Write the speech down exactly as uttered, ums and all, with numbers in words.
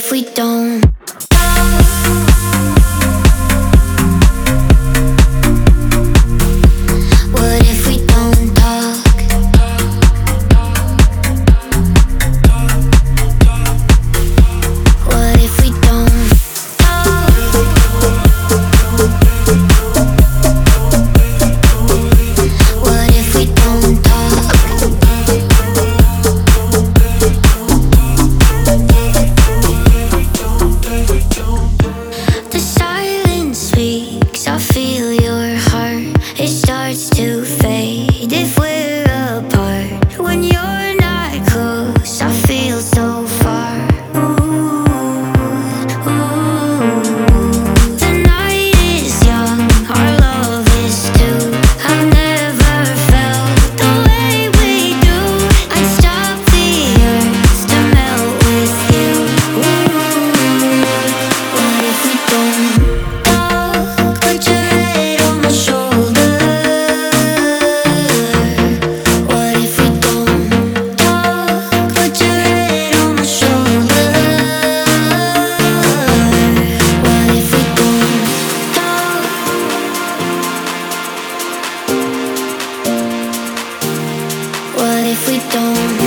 if we don't? What if we don't talk? What if we don't talk? What if we don't talk? The silence speaks, I feel your heart. It starts to fade if we're apart. When you're not close, I feel so far. Ooh, ooh. The night is young, our love is too. I've never felt the way we do. I'd stop the earth to melt with you. Ooh, what if we don't talk? Put your head on my shoulder. What if we don't talk? Put your head on my shoulder. What if we don't talk? What if we don't?